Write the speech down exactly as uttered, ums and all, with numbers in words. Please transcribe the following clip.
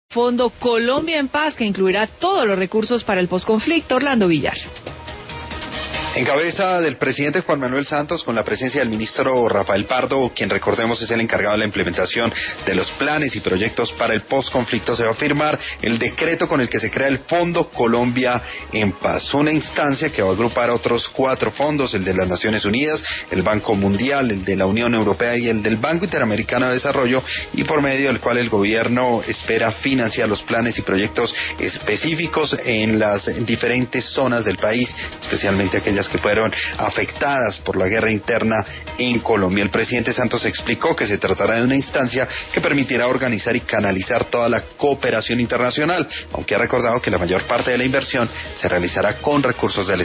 Fondo Colombia en Paz, que incluirá todos los recursos para el posconflicto. Orlando Villar. En cabeza del presidente Juan Manuel Santos, con la presencia del ministro Rafael Pardo, quien recordemos es el encargado de la implementación de los planes y proyectos para el posconflicto, se va a firmar el decreto con el que se crea el Fondo Colombia en Paz, una instancia que va a agrupar otros cuatro fondos, el de las Naciones Unidas, el Banco Mundial, el de la Unión Europea y el del Banco Interamericano de Desarrollo, y por medio del cual el gobierno espera financiar los planes y proyectos específicos en las diferentes zonas del país, especialmente aquellas que fueron afectadas por la guerra interna en Colombia. El presidente Santos explicó que se tratará de una instancia que permitirá organizar y canalizar toda la cooperación internacional, aunque ha recordado que la mayor parte de la inversión se realizará con recursos del Estado.